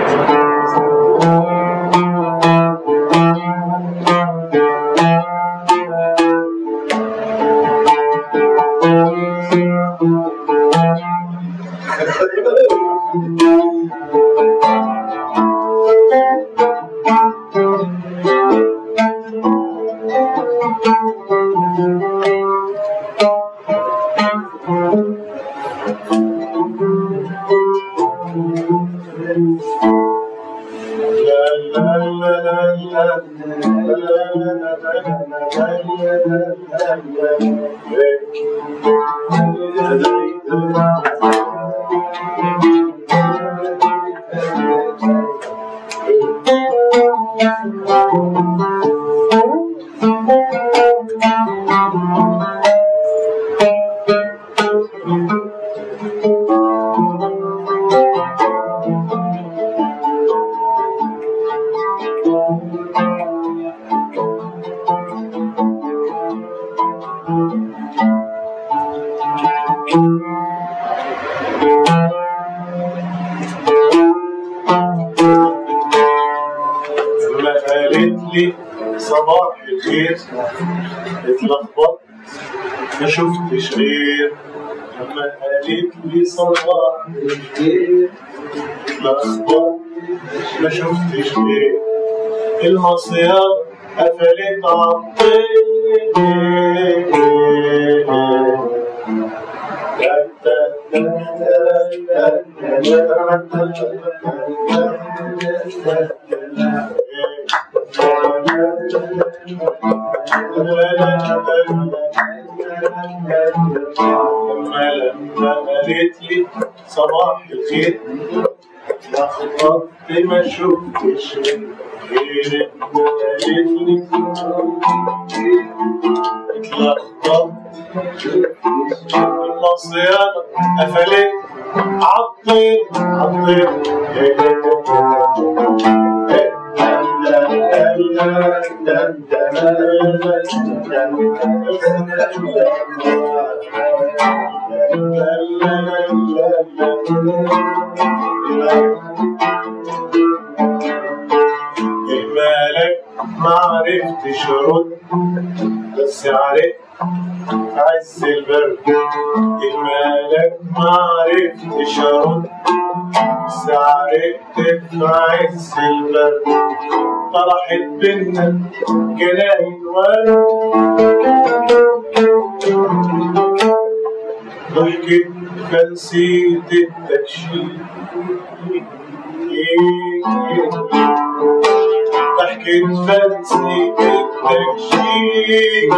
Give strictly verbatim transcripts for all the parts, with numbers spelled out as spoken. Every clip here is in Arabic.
صباح الخير اتلخبطت ما شفتش غير لما قالت لي صباح الخير اتلخبطت ما شفتش غير المصياد قفلت عالطير لما لما قالت لي صباح الخير لخبطت ما شفتش غير قالت لي اتلخبطت المصيادة قفلت عالطير عالطير المالك معرفتش ارد بس عرفت عز البرد المالك معرفتش ارد بس عرفت في عز البرد طرحت بينا جناين ورد ضحكت فنسيت التكشيف ضحكت فنسيت التكشيف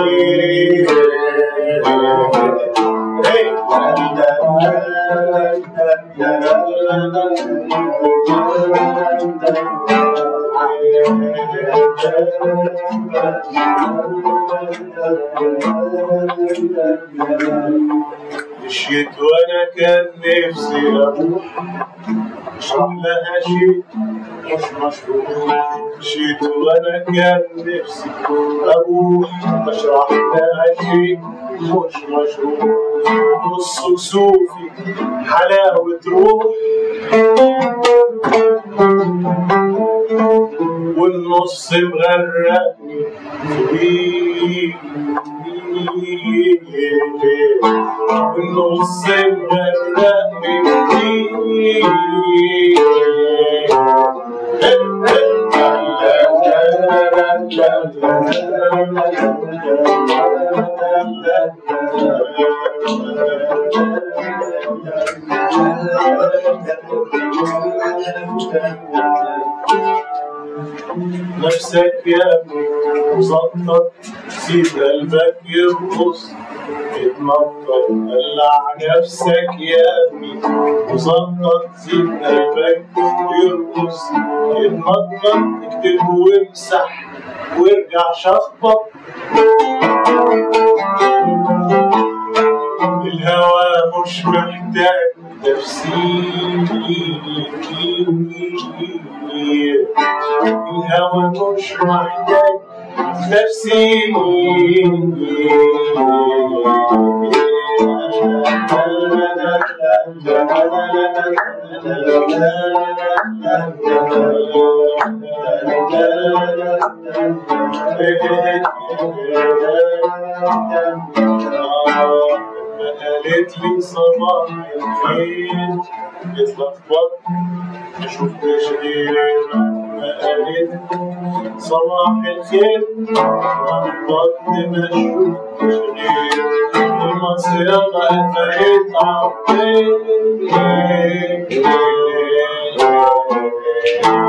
مشيت وانا كان نفسي اروح اشرح لها شيء مش مشروع مشيت وانا كان نفسي اروح اشرح لها شيء مش مشروع نص كسوفي حلاوة روح والنص مغرقني فيه والنص مغرقني فيه نفسك يا ابني مزطط سيب قلبك يرقص اتنطط دلع نفسك يا ابني مزطط سيب قلبك يرقص اتنطط اكتب وامسح وارجع شخبط الهوى مش محتاج تفسير الهوى مش محتاج تفسير قالت لي صباح الخير اتلخبطت ما شفتش غيرك قالت صباح الخير اتلخبطت ما شفتش غيرك المصيبة قفلت عالطريق